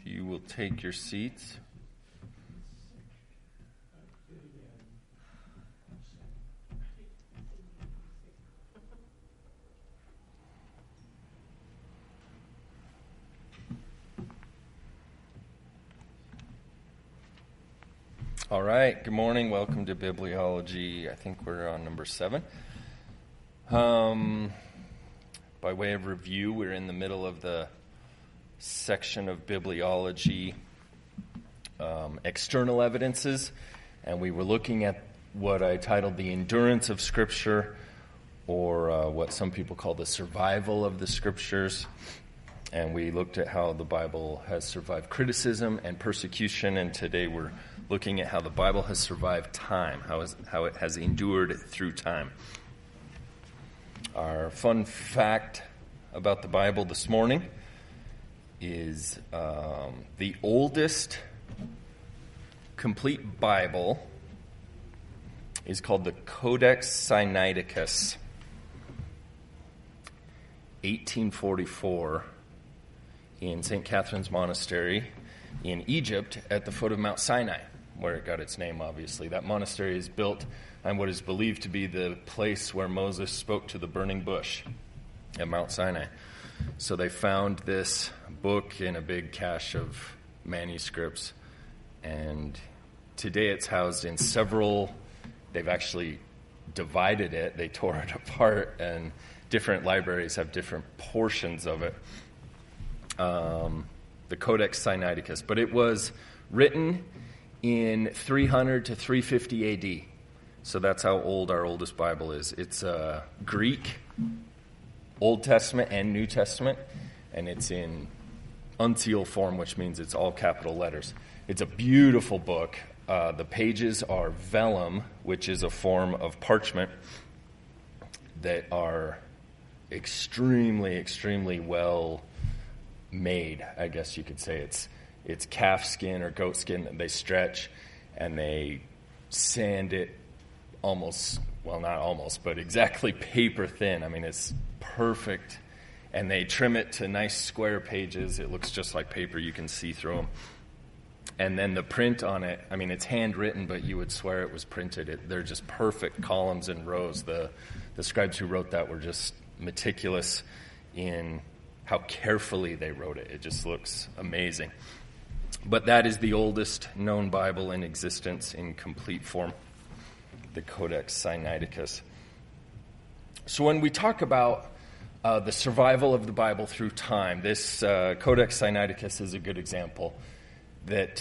If you will take your seats. All right, good morning. Welcome to Bibliology. I think we're on number 7. By way of review, we're in the middle of the section of Bibliology, external evidences, and we were looking at what I titled the endurance of Scripture, or what some people call the survival of the Scriptures. And we looked at how the Bible has survived criticism and persecution, and today we're looking at how the Bible has survived time, how it has endured through time. Our fun fact about the Bible this morning is the oldest complete Bible is called the Codex Sinaiticus, 1844, in St. Catherine's Monastery in Egypt at the foot of Mount Sinai, where it got its name, obviously. That monastery is built on what is believed to be the place where Moses spoke to the burning bush at Mount Sinai. So they found this book in a big cache of manuscripts, and today it's housed in several, they've actually divided it, they tore it apart, and different libraries have different portions of it. The Codex Sinaiticus, but it was written in 300 to 350 AD. So that's how old our oldest Bible is. It's Greek, Old Testament and New Testament, and it's in uncial form, which means it's all capital letters. It's a beautiful book. The pages are vellum, which is a form of parchment that are extremely, extremely well made, I guess you could say. It's calf skin or goat skin that they stretch, and they sand it almost, well, not almost, but exactly paper thin. I mean, it's perfect, and they trim it to nice square pages. It looks just like paper. You can see through them. And then the print on it, I mean, it's handwritten, but you would swear it was printed. They're just perfect columns and rows. The scribes who wrote that were just meticulous in how carefully they wrote it. It just looks amazing. But that is the oldest known Bible in existence in complete form, the Codex Sinaiticus. So when we talk about the survival of the Bible through time, this Codex Sinaiticus is a good example that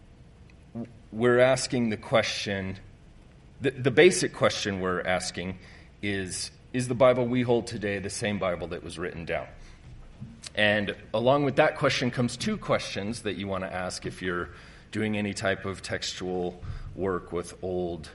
we're asking the question, the basic question we're asking is the Bible we hold today the same Bible that was written down? And along with that question comes two questions that you want to ask if you're doing any type of textual work with old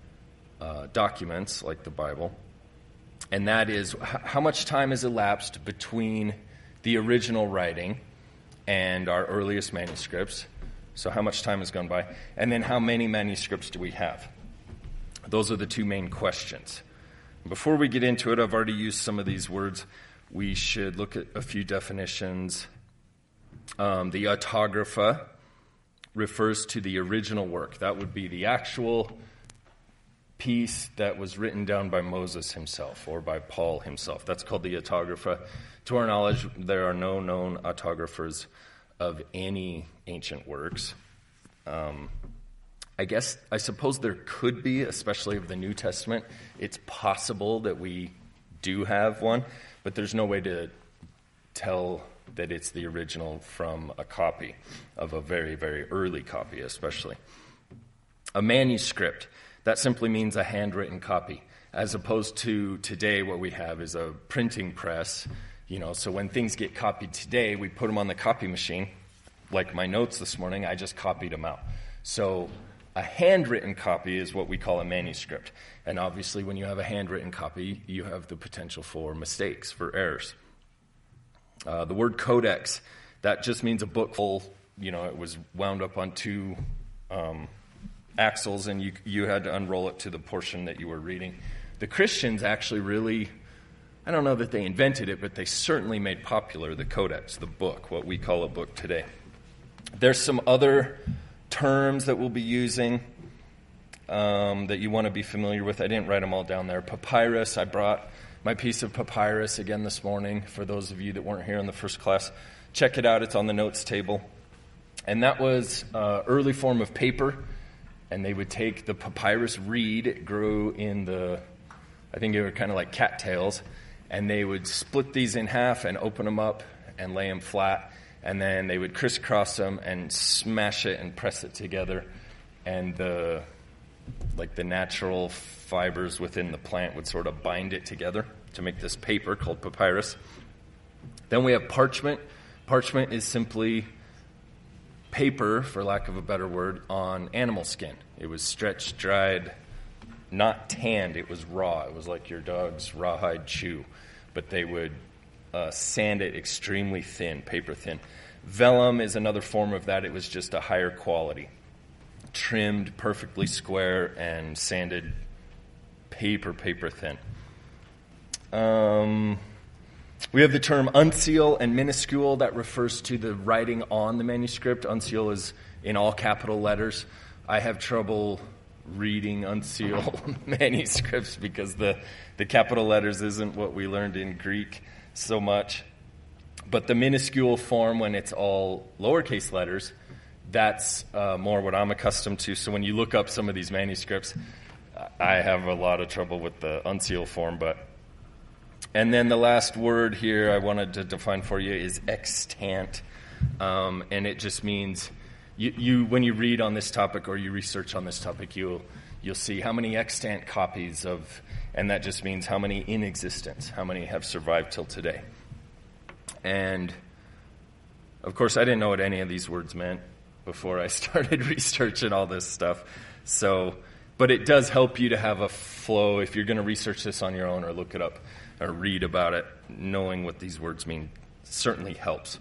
documents like the Bible. And that is, how much time has elapsed between the original writing and our earliest manuscripts? So how much time has gone by? And then how many manuscripts do we have? Those are the two main questions. Before we get into it, I've already used some of these words. We should look at a few definitions. The autographa refers to the original work. That would be the actual piece that was written down by Moses himself or by Paul himself. That's called the autographa. To our knowledge, there are no known autographers of any ancient works. I suppose there could be, especially of the New Testament. It's possible that we do have one, but there's no way to tell that it's the original from a copy of a very, very early copy, especially. A manuscript, that simply means a handwritten copy, as opposed to today what we have is a printing press. So when things get copied today, we put them on the copy machine. Like my notes this morning, I just copied them out. So a handwritten copy is what we call a manuscript. And obviously, when you have a handwritten copy, you have the potential for mistakes, for errors. The word codex, that just means a book full. It was wound up on two axles, and you had to unroll it to the portion that you were reading. The Christians actually really, I don't know that they invented it, but they certainly made popular the codex, the book, what we call a book today. There's some other terms that we'll be using that you want to be familiar with. I didn't write them all down there. Papyrus, I brought my piece of papyrus again this morning for those of you that weren't here in the first class. Check it out. It's on the notes table. And that was an early form of paper, and they would take the papyrus reed. It grew in I think they were kind of like cattails, and they would split these in half and open them up and lay them flat, and then they would crisscross them and smash it and press it together, and the natural fibers within the plant would sort of bind it together to make this paper called papyrus. Then we have parchment. Parchment is simply paper, for lack of a better word, on animal skin. It was stretched, dried, not tanned. It was raw. It was like your dog's rawhide chew. But they would sand it extremely thin, paper thin. Vellum is another form of that. It was just a higher quality. Trimmed perfectly square and sanded paper thin. We have the term uncial and minuscule. That refers to the writing on the manuscript. Uncial is in all capital letters. I have trouble reading uncial manuscripts because the capital letters isn't what we learned in Greek so much. But the minuscule form, when it's all lowercase letters, that's more what I'm accustomed to. So when you look up some of these manuscripts, I have a lot of trouble with the uncial form. And then the last word here I wanted to define for you is extant. And it just means you when you read on this topic or you research on this topic, you'll see how many extant copies of, and that just means how many in existence, how many have survived till today. And of course, I didn't know what any of these words meant before I started researching all this stuff. But it does help you to have a flow if you're going to research this on your own or look it up or read about it. Knowing what these words mean certainly helps.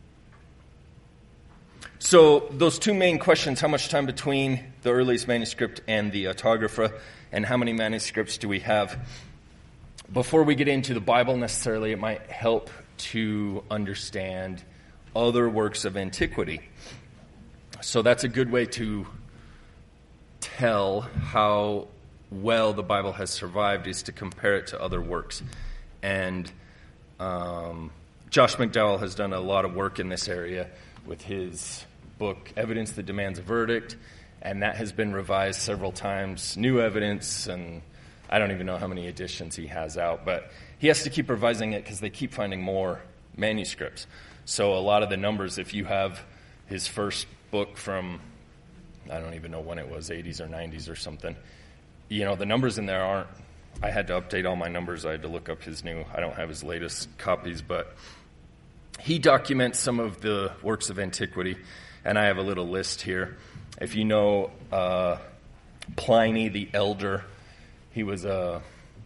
So those two main questions, how much time between the earliest manuscript and the autographa, and how many manuscripts do we have? Before we get into the Bible necessarily, it might help to understand other works of antiquity. So that's a good way to tell how well the Bible has survived, is to compare it to other works. And Josh McDowell has done a lot of work in this area with his book, Evidence That Demands a Verdict, and that has been revised several times, new evidence, and I don't even know how many editions he has out, but he has to keep revising it because they keep finding more manuscripts. So a lot of the numbers, if you have his first book from, I don't even know when it was, 80s or 90s or something, the numbers in there aren't, I had to update all my numbers. I had to look up his new, I don't have his latest copies, but he documents some of the works of antiquity, and I have a little list here. If you know Pliny the Elder, he was a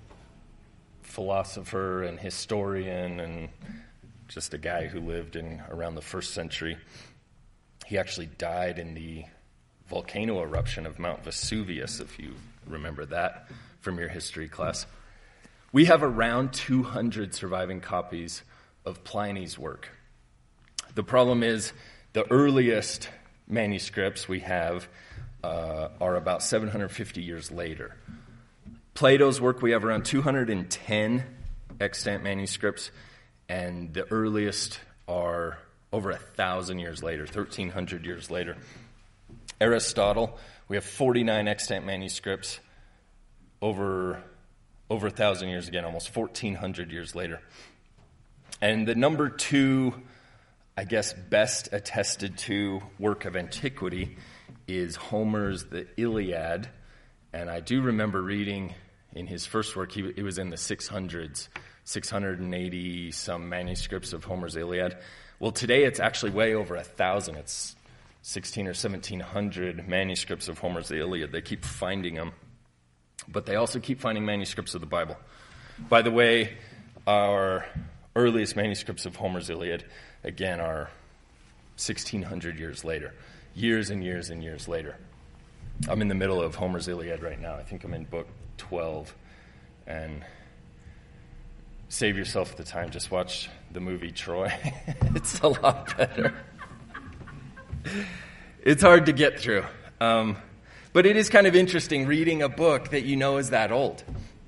philosopher and historian and just a guy who lived in around the 1st century. He actually died in the volcano eruption of Mount Vesuvius, if you remember that from your history class. We have around 200 surviving copies of Pliny's work. The problem is the earliest manuscripts we have are about 750 years later. Plato's work, we have around 210 extant manuscripts, and the earliest are over 1,000 years later, 1,300 years later. Aristotle, we have 49 extant manuscripts, over 1,000 years again, almost 1,400 years later. And the number 2, I guess, best attested to work of antiquity is Homer's The Iliad. And I do remember reading in his first work, it was in the 600s, 680 some manuscripts of Homer's Iliad. Well, today it's actually way over 1,000. It's 1,600 or 1,700 manuscripts of Homer's Iliad. They keep finding them. But they also keep finding manuscripts of the Bible. By the way, our earliest manuscripts of Homer's Iliad, again, are 1,600 years later. Years and years and years later. I'm in the middle of Homer's Iliad right now. I think I'm in book 12. And save yourself the time. Just watch the movie Troy. It's a lot better. It's hard to get through. But it is kind of interesting reading a book that you know is that old.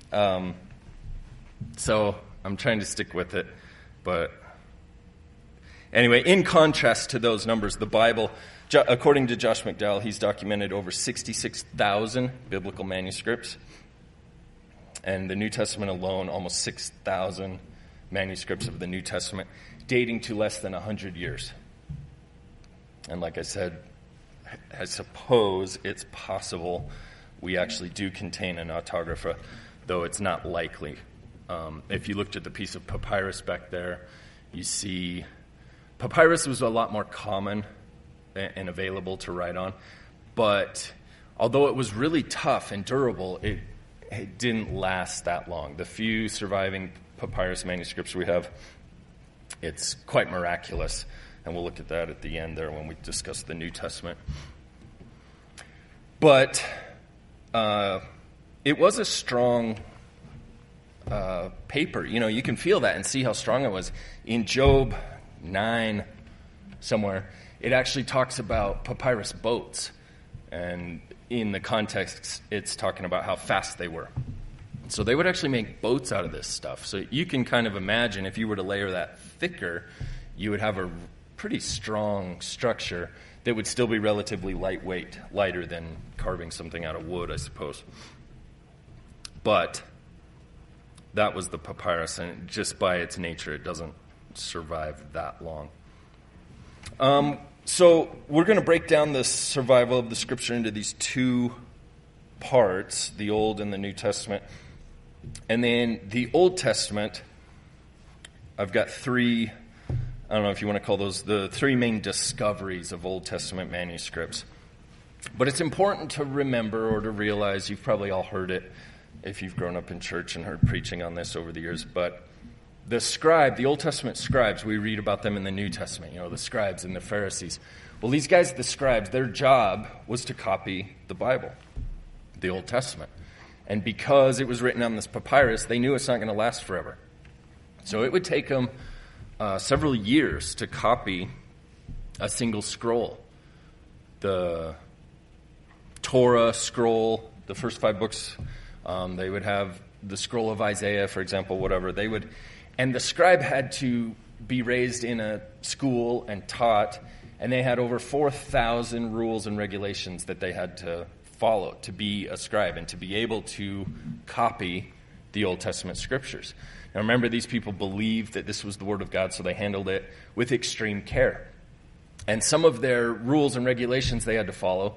So I'm trying to stick with it. But anyway, in contrast to those numbers, the Bible, according to Josh McDowell, he's documented over 66,000 biblical manuscripts. And the New Testament alone, almost 6,000 manuscripts of the New Testament, dating to less than 100 years. And like I said, I suppose it's possible we actually do contain an autographa, though it's not likely. If you looked at the piece of papyrus back there, you see papyrus was a lot more common and available to write on. But although it was really tough and durable, it didn't last that long. The few surviving papyrus manuscripts we have, it's quite miraculous. And we'll look at that at the end there when we discuss the New Testament. But it was a strong paper. You know, you can feel that and see how strong it was. In Job 9, somewhere, it actually talks about papyrus boats. And in the context, it's talking about how fast they were. So they would actually make boats out of this stuff. So you can kind of imagine if you were to layer that thicker, you would have a pretty strong structure that would still be relatively lightweight, lighter than carving something out of wood, I suppose. But that was the papyrus, and just by its nature, it doesn't survive that long. So we're going to break down the survival of the Scripture into these two parts, the Old and the New Testament. And then the Old Testament, I've got three, I don't know if you want to call those the three main discoveries of Old Testament manuscripts. But it's important to remember or to realize, you've probably all heard it if you've grown up in church and heard preaching on this over the years, but the Old Testament scribes, we read about them in the New Testament, the scribes and the Pharisees. Well, these guys, the scribes, their job was to copy the Bible, the Old Testament. And because it was written on this papyrus, they knew it's not going to last forever. So it would take them several years to copy a single scroll. The Torah scroll, the first 5 books, they would have the scroll of Isaiah, for example, whatever. And the scribe had to be raised in a school and taught, and they had over 4,000 rules and regulations that they had to follow to be a scribe and to be able to copy the Old Testament scriptures. Now remember, these people believed that this was the Word of God, so they handled it with extreme care. And some of their rules and regulations they had to follow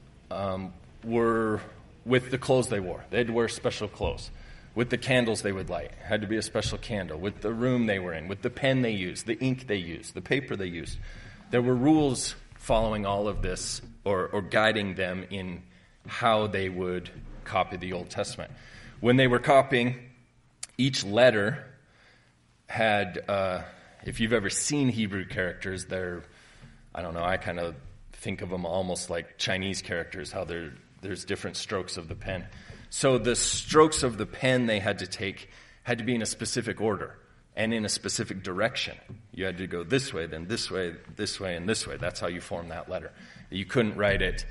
were with the clothes they wore. They had to wear special clothes. With the candles they would light, it had to be a special candle. With the room they were in, with the pen they used, the ink they used, the paper they used. There were rules following all of this or guiding them in how they would copy the Old Testament. When they were copying, each letter had, if you've ever seen Hebrew characters, I kind of think of them almost like Chinese characters, how there's different strokes of the pen. So the strokes of the pen they had to take had to be in a specific order and in a specific direction. You had to go this way, then this way, and this way. That's how you form that letter. You couldn't write it,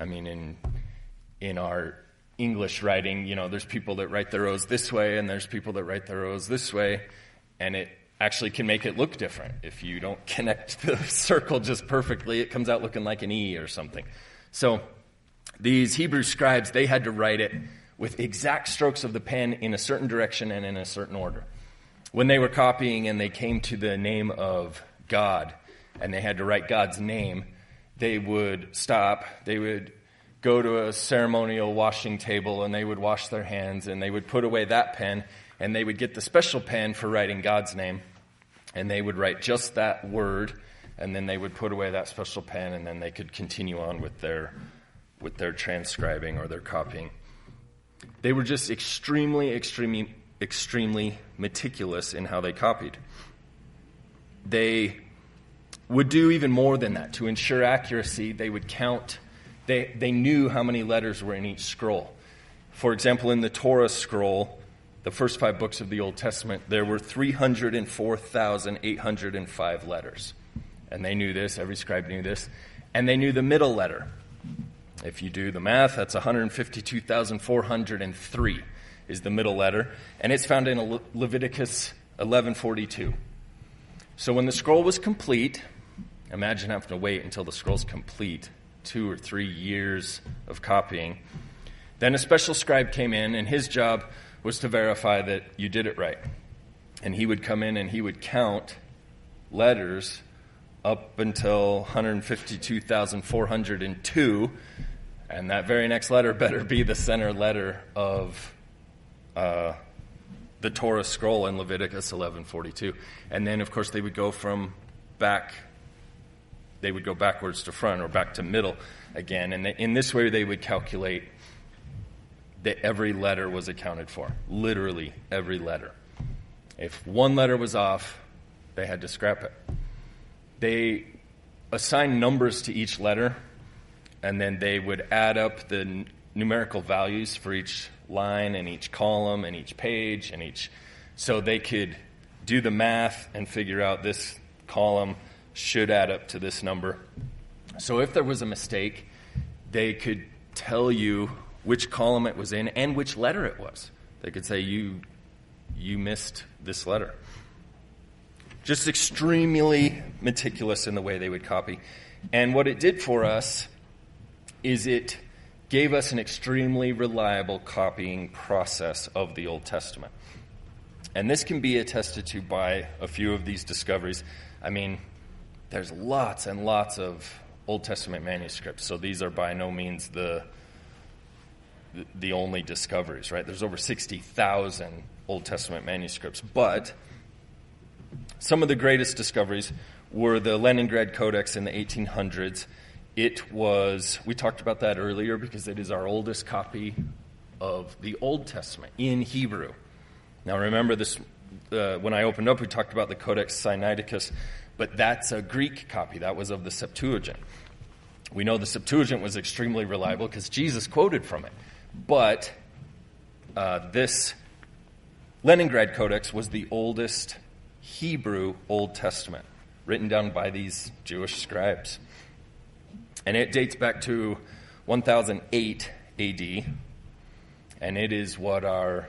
in our English writing, there's people that write their O's this way, and there's people that write their O's this way, and it actually can make it look different. If you don't connect the circle just perfectly, it comes out looking like an E or something. So these Hebrew scribes, they had to write it with exact strokes of the pen in a certain direction and in a certain order. When they were copying and they came to the name of God, and they had to write God's name, they would stop, they would go to a ceremonial washing table, and they would wash their hands, and they would put away that pen, and they would get the special pen for writing God's name, and they would write just that word, and then they would put away that special pen, and then they could continue on with their transcribing or their copying. They were just extremely, extremely, extremely meticulous in how they copied. They would do even more than that. To ensure accuracy, they would count. They knew how many letters were in each scroll. For example, in the Torah scroll, the first 5 books of the Old Testament, there were 304,805 letters. And they knew this, every scribe knew this. And they knew the middle letter. If you do the math, that's 152,403 is the middle letter. And it's found in Leviticus 11:42. So when the scroll was complete, imagine having to wait until the scroll's complete, 2 or 3 years of copying. Then a special scribe came in, and his job was to verify that you did it right. And he would come in and he would count letters up until 152,402, and that very next letter better be the center letter of the Torah scroll in Leviticus 11:42. And then, of course, they would go backwards to front or back to middle again. And in this way, they would calculate that every letter was accounted for, literally every letter. If one letter was off, they had to scrap it. They assigned numbers to each letter, and then they would add up the numerical values for each line and each column and each page and so they could do the math and figure out this column should add up to this number. So if there was a mistake, they could tell you which column it was in and which letter it was. They could say, you missed this letter. Just extremely meticulous in the way they would copy. And what it did for us is it gave us an extremely reliable copying process of the Old Testament. And this can be attested to by a few of these discoveries. I mean, there's lots and lots of Old Testament manuscripts, so these are by no means the only discoveries, right? There's over 60,000 Old Testament manuscripts, but some of the greatest discoveries were the Leningrad Codex in the 1800s. We talked about that earlier because it is our oldest copy of the Old Testament in Hebrew. Now remember this, when I opened up, we talked about the Codex Sinaiticus, but that's a Greek copy. That was of the Septuagint. We know the Septuagint was extremely reliable because Jesus quoted from it. But this Leningrad Codex was the oldest Hebrew Old Testament, written down by these Jewish scribes. And it dates back to 1008 AD, and it is what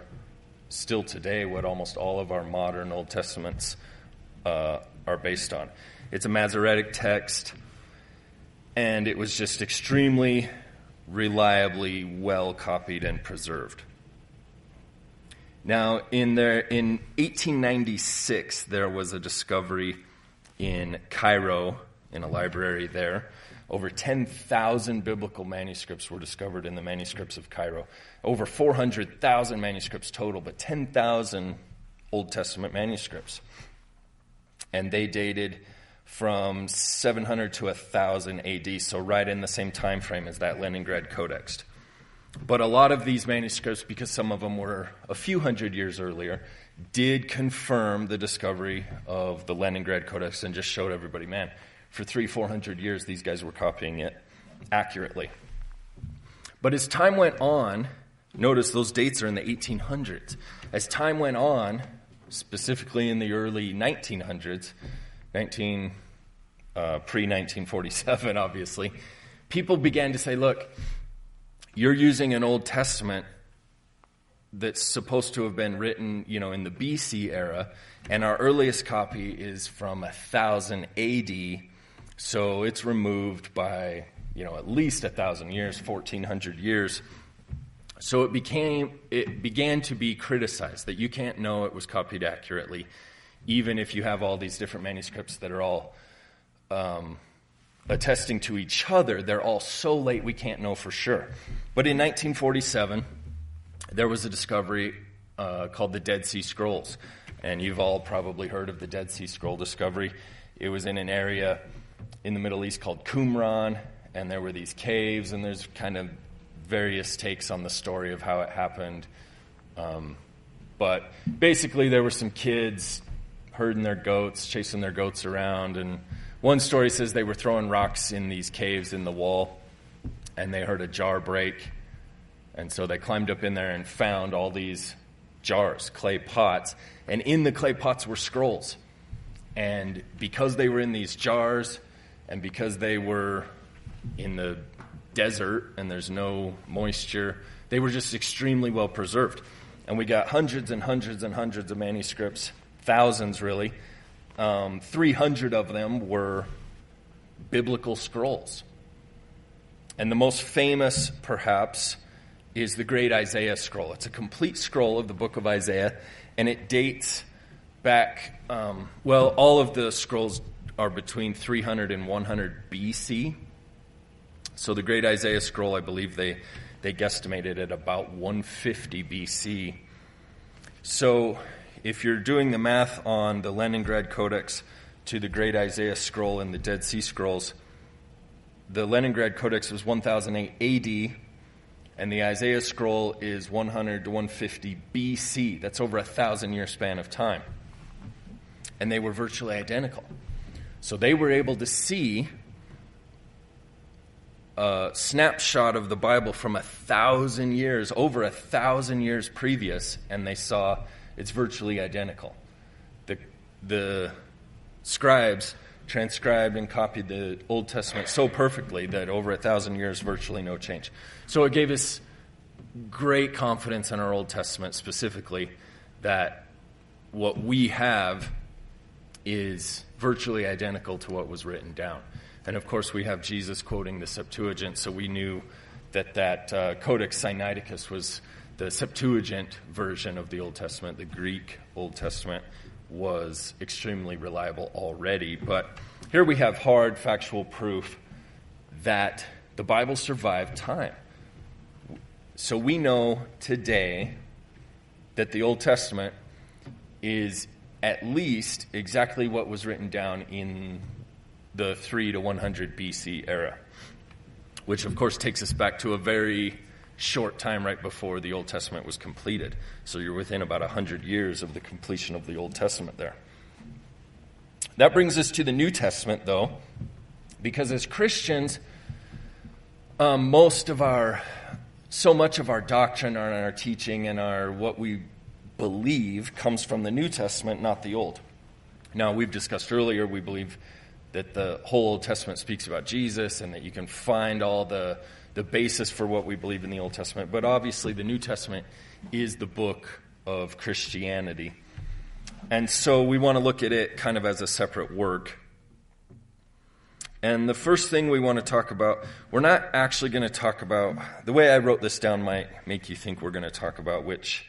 almost all of our modern Old Testaments are based on. It's a Masoretic text, and it was just extremely reliably well copied and preserved. Now, in 1896, there was a discovery in Cairo, in a library there. Over 10,000 biblical manuscripts were discovered in the manuscripts of Cairo. Over 400,000 manuscripts total, but 10,000 Old Testament manuscripts. And they dated from 700 to 1000 AD, so right in the same time frame as that Leningrad Codex. But a lot of these manuscripts, because some of them were a few hundred years earlier, did confirm the discovery of the Leningrad Codex and just showed everybody, man, for 300-400 years, these guys were copying it accurately. But as time went on, notice those dates are in the 1800s. As time went on, specifically in the early 1900s, pre-1947, obviously, people began to say, look, you're using an Old Testament that's supposed to have been written, in the BC era, and our earliest copy is from 1000 AD, so it's removed by, at least 1,000 years, 1,400 years. So it began to be criticized that you can't know it was copied accurately, even if you have all these different manuscripts that are all attesting to each other. They're all so late we can't know for sure. But in 1947, there was a discovery called the Dead Sea Scrolls. And you've all probably heard of the Dead Sea Scroll discovery. It was in an area in the Middle East called Qumran, and there were these caves, and there's kind of various takes on the story of how it happened. But basically there were some kids herding their goats, chasing their goats around, and one story says they were throwing rocks in these caves in the wall, and they heard a jar break, and so they climbed up in there and found all these jars, clay pots, and in the clay pots were scrolls. And because they were in these jars, and because they were in the desert and there's no moisture. They were just extremely well preserved. And we got hundreds and hundreds and hundreds of manuscripts, thousands really. 300 of them were biblical scrolls. And the most famous, perhaps, is the Great Isaiah Scroll. It's a complete scroll of the book of Isaiah, and it dates back, all of the scrolls are between 300 and 100 BC. So the Great Isaiah Scroll, I believe they guesstimated at about 150 BC. So if you're doing the math on the Leningrad Codex to the Great Isaiah Scroll and the Dead Sea Scrolls, the Leningrad Codex was 1008 AD, and the Isaiah Scroll is 100 to 150 BC. That's over a 1,000-year span of time. And they were virtually identical. So they were able to see a snapshot of the Bible from 1,000 years, over 1,000 years previous, and they saw it's virtually identical. The scribes transcribed and copied the Old Testament so perfectly that over 1,000 years, virtually no change. So it gave us great confidence in our Old Testament specifically that what we have is virtually identical to what was written down. And of course, we have Jesus quoting the Septuagint, so we knew that Codex Sinaiticus was the Septuagint version of the Old Testament. The Greek Old Testament was extremely reliable already. But here we have hard factual proof that the Bible survived time. So we know today that the Old Testament is at least exactly what was written down in the 3 to 100 BC era, which of course takes us back to a very short time right before the Old Testament was completed. So you're within about 100 years of the completion of the Old Testament there. That brings us to the New Testament, though, because as Christians, so much of our doctrine and our teaching and what we believe comes from the New Testament, not the Old. Now, we've discussed earlier, we believe that the whole Old Testament speaks about Jesus and that you can find all the basis for what we believe in the Old Testament. But obviously, the New Testament is the book of Christianity. And so we want to look at it kind of as a separate work. And the first thing we want to talk about, we're not actually going to talk about, the way I wrote this down might make you think we're going to talk about which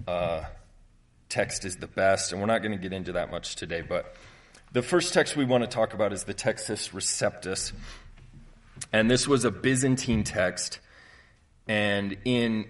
text is the best, and we're not going to get into that much today. But the first text we want to talk about is the Textus Receptus. And this was a Byzantine text. And in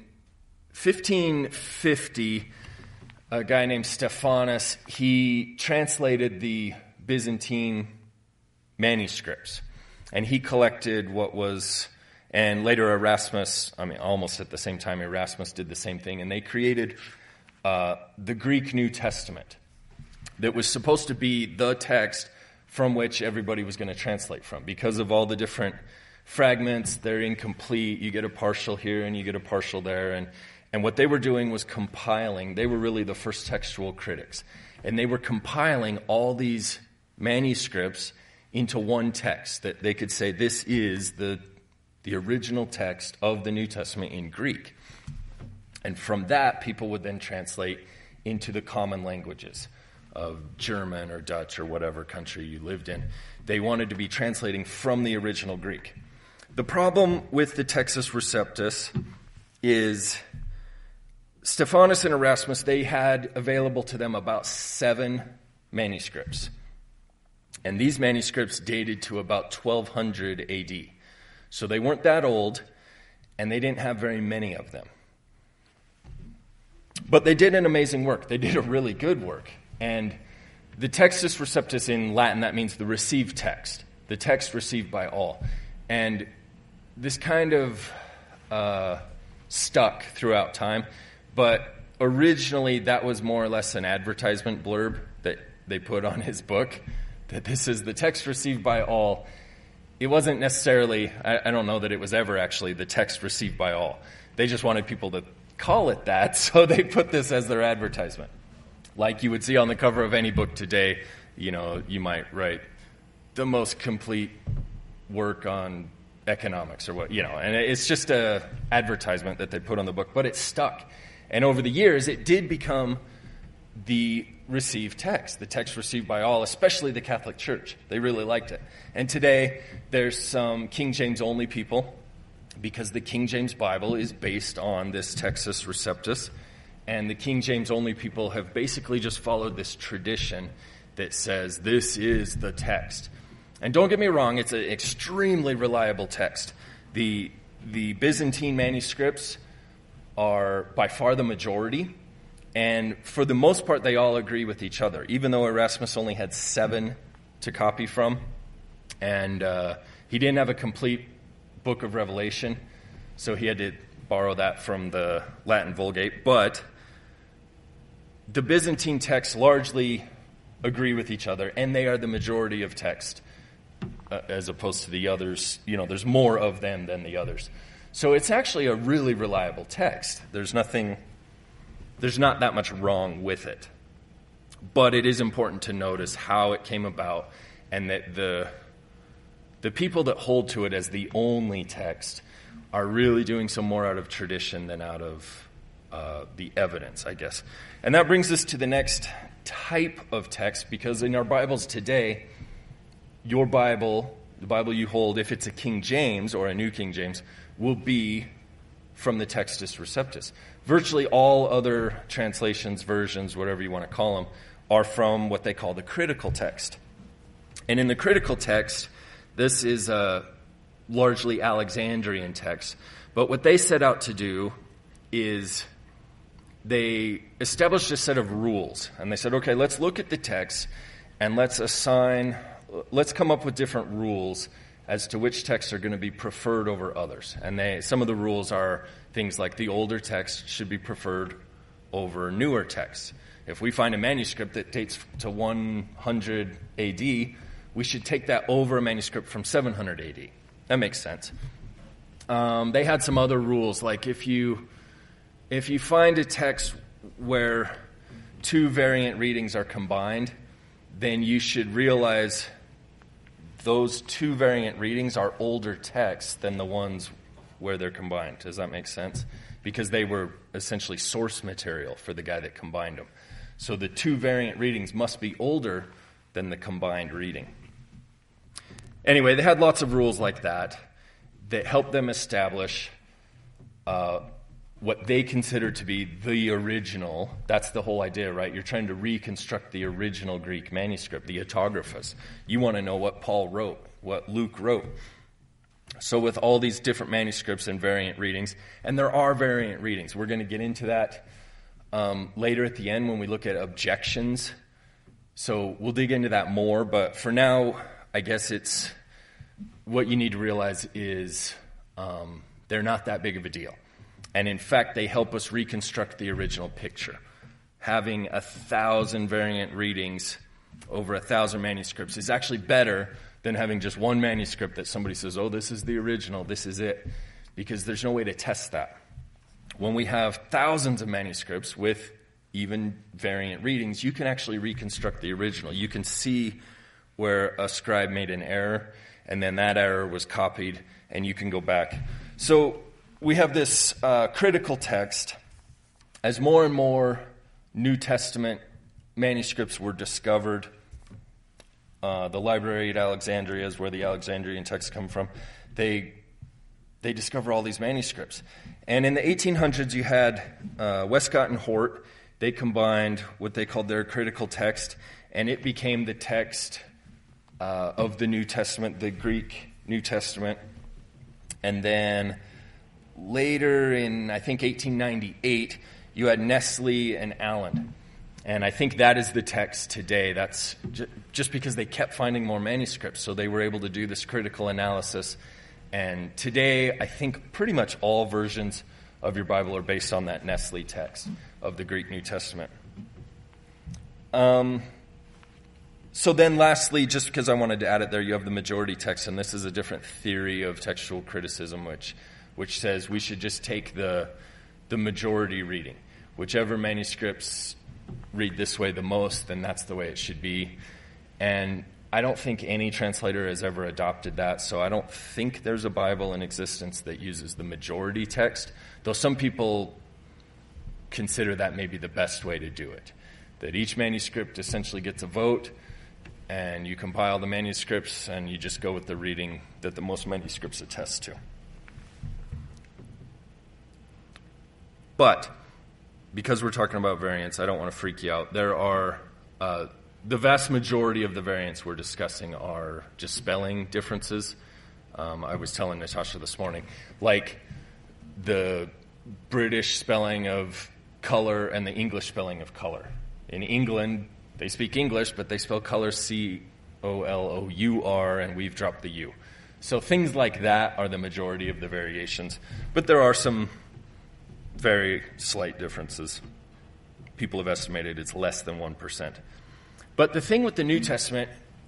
1550, a guy named Stephanus, he translated the Byzantine manuscripts. And he collected what was, and later Erasmus, almost at the same time, Erasmus did the same thing. And they created the Greek New Testament that was supposed to be the text from which everybody was going to translate from. Because of all the different fragments, they're incomplete. You get a partial here and you get a partial there. And what they were doing was compiling. They were really the first textual critics. And they were compiling all these manuscripts into one text that they could say this is the original text of the New Testament in Greek. And from that, people would then translate into the common languages of German or Dutch or whatever country you lived in. They wanted to be translating from the original Greek. The problem with the Textus Receptus is Stephanus and Erasmus, they had available to them about 7 manuscripts. And these manuscripts dated to about 1200 AD. So they weren't that old, and they didn't have very many of them. But they did an amazing work. They did a really good work. And the Textus Receptus in Latin, that means the received text, the text received by all. And this kind of stuck throughout time. But originally, that was more or less an advertisement blurb that they put on his book, that this is the text received by all. It wasn't necessarily, I don't know that it was ever actually the text received by all. They just wanted people to call it that, so they put this as their advertisement. Like you would see on the cover of any book today, you might write the most complete work on economics or what, and it's just a advertisement that they put on the book, but it stuck. And over the years, it did become the received text, the text received by all, especially the Catholic Church. They really liked it. And today, there's some King James only people, because the King James Bible is based on this Textus Receptus, and the King James only people have basically just followed this tradition that says this is the text. And don't get me wrong, it's an extremely reliable text. The Byzantine manuscripts are by far the majority, and for the most part, they all agree with each other, even though Erasmus only had 7 to copy from, and he didn't have a complete book of Revelation, so he had to borrow that from the Latin Vulgate. But the Byzantine texts largely agree with each other, and they are the majority of text, as opposed to the others. There's more of them than the others. So it's actually a really reliable text. There's not that much wrong with it. But it is important to notice how it came about, and that the people that hold to it as the only text are really doing so more out of tradition than out of the evidence, I guess. And that brings us to the next type of text, because in our Bibles today, your Bible, the Bible you hold, if it's a King James or a New King James, will be from the Textus Receptus. Virtually all other translations, versions, whatever you want to call them, are from what they call the critical text. And in the critical text, this is a largely Alexandrian text. But what they set out to do is they established a set of rules. And they said, okay, let's look at the text and let's come up with different rules as to which texts are going to be preferred over others. And some of the rules are things like the older text should be preferred over newer texts. If we find a manuscript that dates to 100 AD, we should take that over a manuscript from 700 AD. That makes sense. They had some other rules, like if you find a text where 2 variant readings are combined, then you should realize those 2 variant readings are older texts than the ones where they're combined. Does that make sense? Because they were essentially source material for the guy that combined them. So the 2 variant readings must be older than the combined reading. Anyway, they had lots of rules like that helped them establish what they consider to be the original. That's the whole idea, right? You're trying to reconstruct the original Greek manuscript, the autographus. You want to know what Paul wrote, what Luke wrote. So with all these different manuscripts and variant readings, and there are variant readings. We're going to get into that later at the end when we look at objections. So we'll dig into that more, but for now, I guess it's what you need to realize is they're not that big of a deal. And in fact, they help us reconstruct the original picture. Having 1,000 variant readings over 1,000 manuscripts is actually better than having just one manuscript that somebody says, oh, this is the original, this is it, because there's no way to test that. When we have thousands of manuscripts with even variant readings, you can actually reconstruct the original. You can see where a scribe made an error, and then that error was copied, and you can go back. So we have this critical text. As more and more New Testament manuscripts were discovered, the library at Alexandria is where the Alexandrian texts come from. They discover all these manuscripts. And in the 1800s, you had Westcott and Hort. They combined what they called their critical text, and it became the text of the New Testament, the Greek New Testament. And then later in, I think, 1898, you had Nestle and Allen. And I think that is the text today. That's just because they kept finding more manuscripts, so they were able to do this critical analysis. And today, I think pretty much all versions of your Bible are based on that Nestle text of the Greek New Testament. So then lastly, just because I wanted to add it there, you have the majority text, and this is a different theory of textual criticism, which says we should just take the majority reading. Whichever manuscripts read this way the most, then that's the way it should be. And I don't think any translator has ever adopted that, so I don't think there's a Bible in existence that uses the majority text, though some people consider that maybe the best way to do it, that each manuscript essentially gets a vote, and you compile the manuscripts, and you just go with the reading that the most manuscripts attest to. But because we're talking about variants, I don't want to freak you out. There are the vast majority of the variants we're discussing are just spelling differences. I was telling Natasha this morning, like the British spelling of color and the English spelling of color. In England, they speak English, but they spell color C-O-L-O-U-R, and we've dropped the U. So things like that are the majority of the variations. But there are some very slight differences. People have estimated it's less than 1%. But the thing with the New Testament,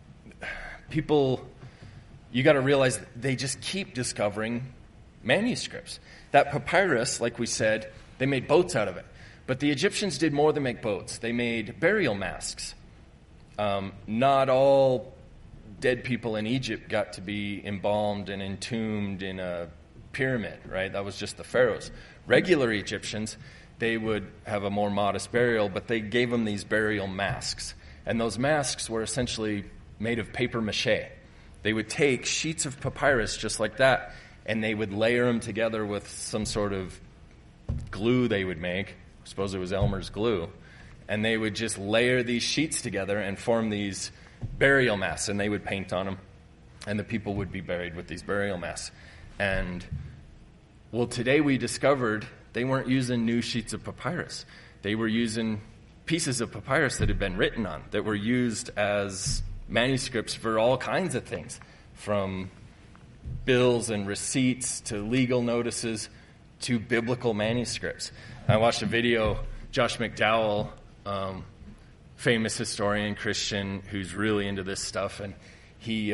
you got to realize they just keep discovering manuscripts. That papyrus, like we said, they made boats out of it. But the Egyptians did more than make boats. They made burial masks. Not all dead people in Egypt got to be embalmed and entombed in a pyramid, right? That was just the pharaohs. Regular Egyptians, they would have a more modest burial, but they gave them these burial masks. And those masks were essentially made of paper mache. They would take sheets of papyrus just like that, and they would layer them together with some sort of glue they would make. I suppose it was Elmer's glue. And they would just layer these sheets together and form these burial masks, and they would paint on them. And the people would be buried with these burial masks. And well, today we discovered they weren't using new sheets of papyrus. They were using pieces of papyrus that had been written on, that were used as manuscripts for all kinds of things, from bills and receipts to legal notices to biblical manuscripts. I watched a video, Josh McDowell, famous historian, Christian, who's really into this stuff, and he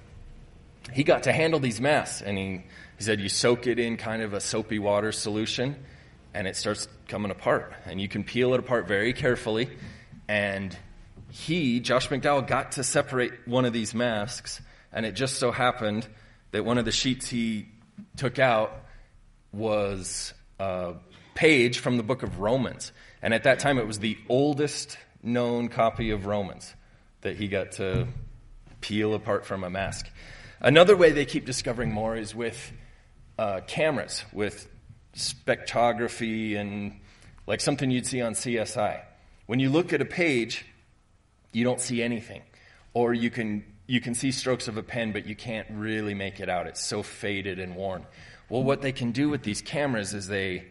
got to handle these masks, and he said you soak it in kind of a soapy water solution, and it starts coming apart. And you can peel it apart very carefully. And Josh McDowell, got to separate one of these masks, and it just so happened that one of the sheets he took out was a page from the book of Romans. And at that time, it was the oldest known copy of Romans that he got to peel apart from a mask. Another way they keep discovering more is with cameras, with spectrography and like something you'd see on CSI. When you look at a page, you don't see anything. Or you can see strokes of a pen, but you can't really make it out. It's so faded and worn. Well, what they can do with these cameras is they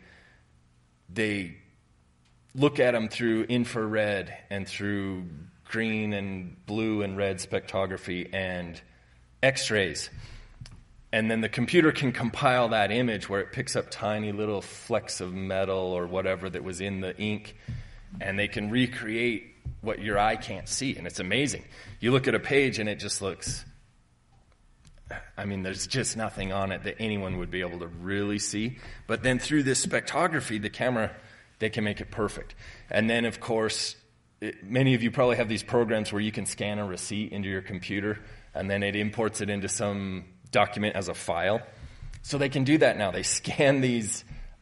look at them through infrared and through green and blue and red spectrography and X-rays. And then the computer can compile that image where it picks up tiny little flecks of metal or whatever that was in the ink, and they can recreate what your eye can't see, and it's amazing. You look at a page and it just looks, there's just nothing on it that anyone would be able to really see. But then through this spectrography, the camera, they can make it perfect. And then, of course, many of you probably have these programs where you can scan a receipt into your computer, and then it imports it into some document as a file. So they can do that now. They scan these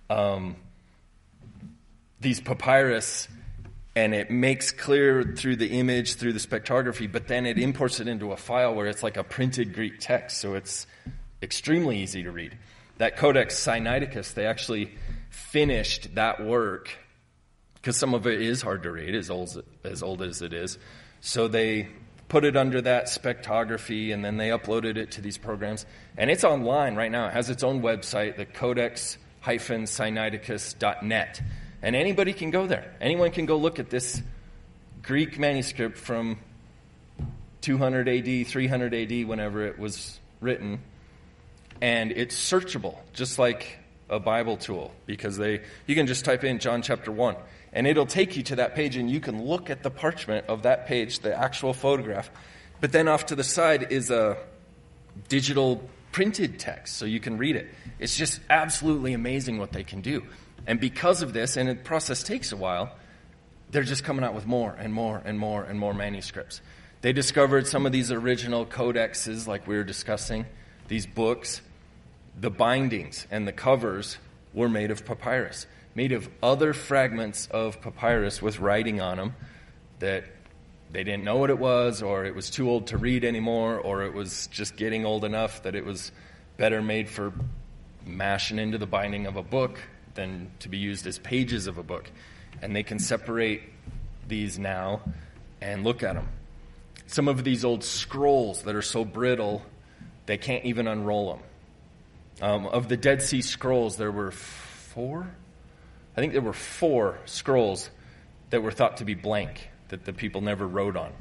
papyrus, and it makes clear through the image, through the spectrography, but then it imports it into a file where it's like a printed Greek text, so it's extremely easy to read. That Codex Sinaiticus, they actually finished that work, because some of it is hard to read, as old as it is. So they put it under that spectrography, and then they uploaded it to these programs. And it's online right now. It has its own website, the codex-sinaiticus.net. And anybody can go there. Anyone can go look at this Greek manuscript from 200 AD, 300 AD, whenever it was written. And it's searchable, just like a Bible tool, because you can just type in John chapter 1, and it'll take you to that page, and you can look at the parchment of that page, the actual photograph. But then off to the side is a digital printed text, so you can read it. It's just absolutely amazing what they can do. And because of this, and the process takes a while, they're just coming out with more and more and more and more manuscripts. They discovered some of these original codexes, like we were discussing, these books. The bindings and the covers were made of papyrus, made of other fragments of papyrus with writing on them that they didn't know what it was, or it was too old to read anymore, or it was just getting old enough that it was better made for mashing into the binding of a book than to be used as pages of a book. And they can separate these now and look at them. Some of these old scrolls that are so brittle, they can't even unroll them. Of the Dead Sea Scrolls, there were four scrolls that were thought to be blank, that the people never wrote on.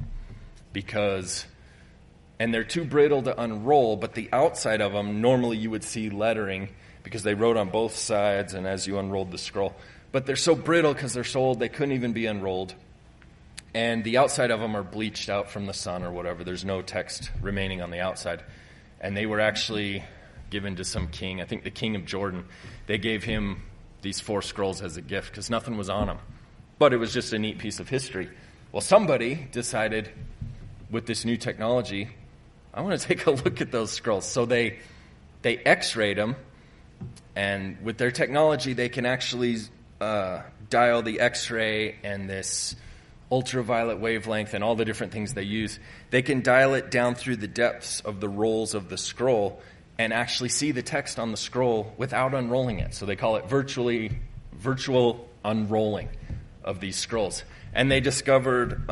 And they're too brittle to unroll, but the outside of them, normally you would see lettering because they wrote on both sides and as you unrolled the scroll. But they're so brittle because they're so old, they couldn't even be unrolled. And the outside of them are bleached out from the sun or whatever. There's no text remaining on the outside. And they were actually given to some king, I think the king of Jordan. They gave him these 4 scrolls as a gift because nothing was on them. But it was just a neat piece of history. Well, somebody decided with this new technology, I want to take a look at those scrolls. So they x-rayed them, and with their technology, they can actually dial the x-ray and this ultraviolet wavelength and all the different things they use. They can dial it down through the depths of the rolls of the scroll and actually see the text on the scroll without unrolling it. So they call it virtual unrolling of these scrolls. And they discovered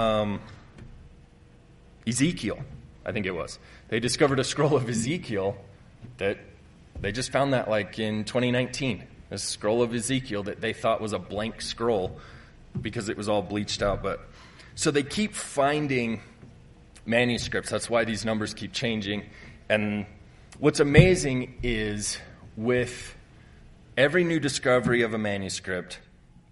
Ezekiel, I think it was. They discovered a scroll of Ezekiel that they just found that like in 2019. A scroll of Ezekiel that they thought was a blank scroll because it was all bleached out. But so they keep finding manuscripts. That's why these numbers keep changing. And what's amazing is with every new discovery of a manuscript,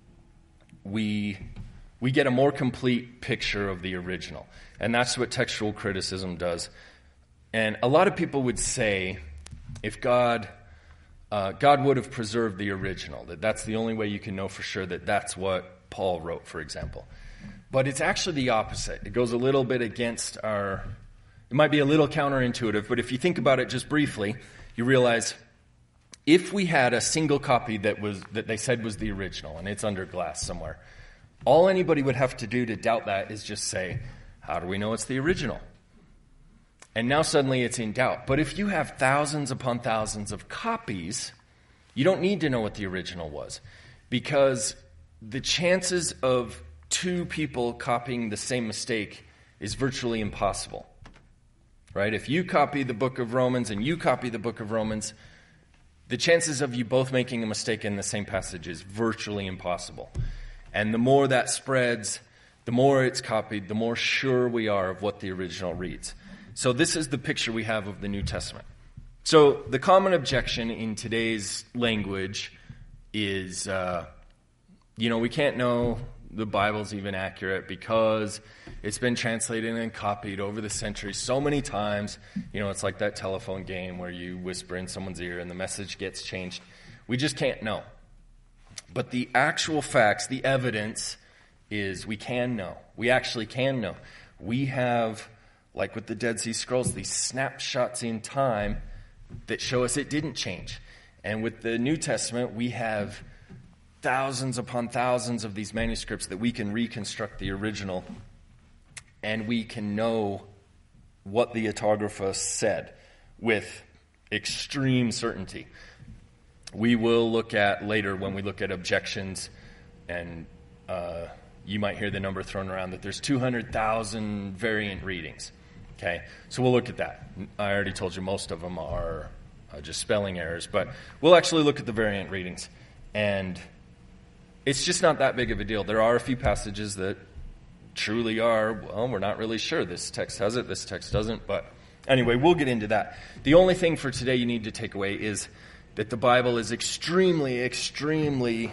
we get a more complete picture of the original. And that's what textual criticism does. And a lot of people would say if God would have preserved the original, that's the only way you can know for sure that that's what Paul wrote, for example. But it's actually the opposite. It goes a little bit against it might be a little counterintuitive, but if you think about it just briefly, you realize if we had a single copy that they said was the original, and it's under glass somewhere, all anybody would have to do to doubt that is just say, how do we know it's the original? And now suddenly it's in doubt. But if you have thousands upon thousands of copies, you don't need to know what the original was, because the chances of 2 people copying the same mistake is virtually impossible. Right? If you copy the book of Romans and you copy the book of Romans, the chances of you both making a mistake in the same passage is virtually impossible. And the more that spreads, the more it's copied, the more sure we are of what the original reads. So this is the picture we have of the New Testament. So the common objection in today's language is, we can't know the Bible's even accurate because it's been translated and copied over the centuries so many times. It's like that telephone game where you whisper in someone's ear and the message gets changed. We just can't know. But the actual facts, the evidence is we can know. We actually can know. We have, like with the Dead Sea Scrolls, these snapshots in time that show us it didn't change. And with the New Testament, we have thousands upon thousands of these manuscripts that we can reconstruct the original, and we can know what the autographer said with extreme certainty. We will look at later when we look at objections, and you might hear the number thrown around that there's 200,000 variant readings. Okay, so we'll look at that. I already told you most of them are just spelling errors, but we'll actually look at the variant readings. And it's just not that big of a deal. There are a few passages that truly are, we're not really sure. This text has it, this text doesn't. But anyway, we'll get into that. The only thing for today you need to take away is that the Bible is extremely, extremely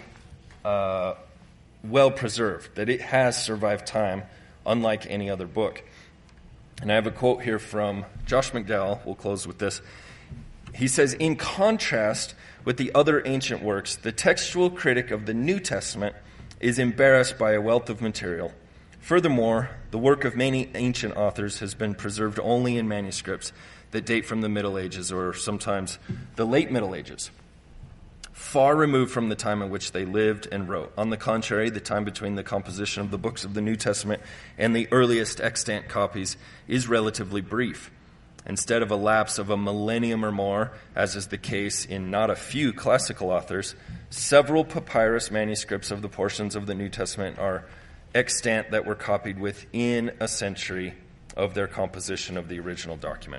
well preserved, that it has survived time, unlike any other book. And I have a quote here from Josh McDowell. We'll close with this. He says, in contrast with the other ancient works, the textual critic of the New Testament is embarrassed by a wealth of material, Furthermore, the work of many ancient authors has been preserved only in manuscripts that date from the Middle Ages, or sometimes the late Middle Ages, far removed from the time in which they lived and wrote. On the contrary, the time between the composition of the books of the New Testament and the earliest extant copies is relatively brief. Instead of a lapse of a millennium or more, as is the case in not a few classical authors, several papyrus manuscripts of the portions of the New Testament are extant that were copied within a century of their composition of the original document.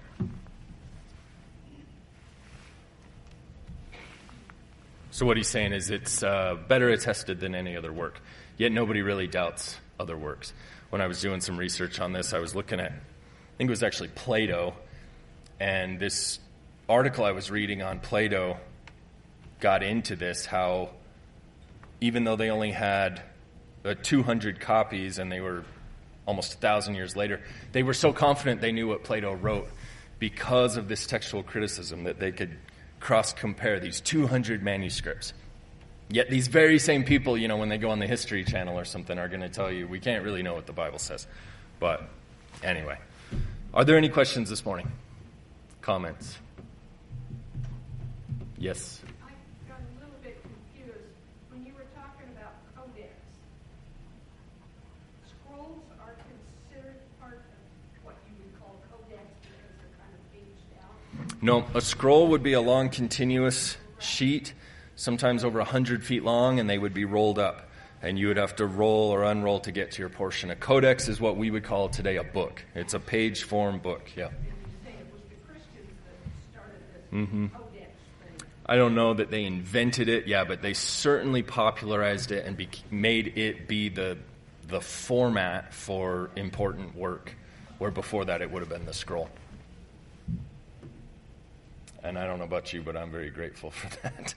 So what he's saying is it's better attested than any other work, yet nobody really doubts other works. When I was doing some research on this, I was looking at, I think it was actually Plato, and this article I was reading on Plato got into this, how even though they only had 200 copies and they were almost 1,000 years later, they were so confident they knew what Plato wrote because of this textual criticism that they could cross-compare these 200 manuscripts. Yet these very same people, when they go on the History Channel or something, are going to tell you, we can't really know what the Bible says. But anyway, are there any questions this morning? Comments? Yes? I got a little bit confused when you were talking about codex. Scrolls are considered part of what you would call codex because they're kind of aged out? No, a scroll would be a long continuous sheet, sometimes over 100 feet long, and they would be rolled up. And you would have to roll or unroll to get to your portion. A codex is what we would call today a book. It's a page-form book, yeah. Codex thing. I don't know that they invented it, but they certainly popularized it and made it be the format for important work, where before that it would have been the scroll. And I don't know about you, but I'm very grateful for that.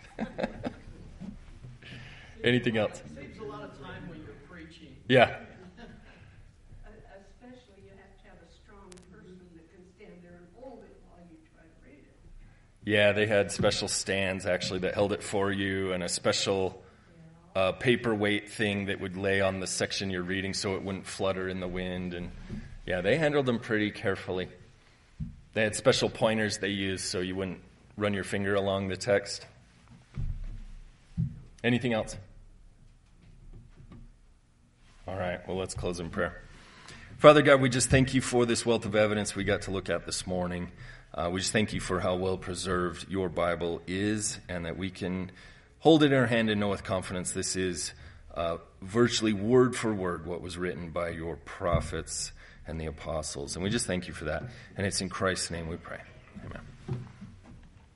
Anything else? It saves a lot of time when you're preaching. Yeah. Especially you have to have a strong person that can stand there and hold it while you try to read it. Yeah, they had special stands, actually, that held it for you, and a special paperweight thing that would lay on the section you're reading so it wouldn't flutter in the wind. And yeah, they handled them pretty carefully. They had special pointers they used so you wouldn't run your finger along the text. Anything else? All right, well, let's close in prayer. Father God, we just thank you for this wealth of evidence we got to look at this morning. We just thank you for how well preserved your Bible is, and that we can hold it in our hand and know with confidence this is virtually word for word what was written by your prophets and the apostles. And we just thank you for that. And it's in Christ's name we pray. Amen.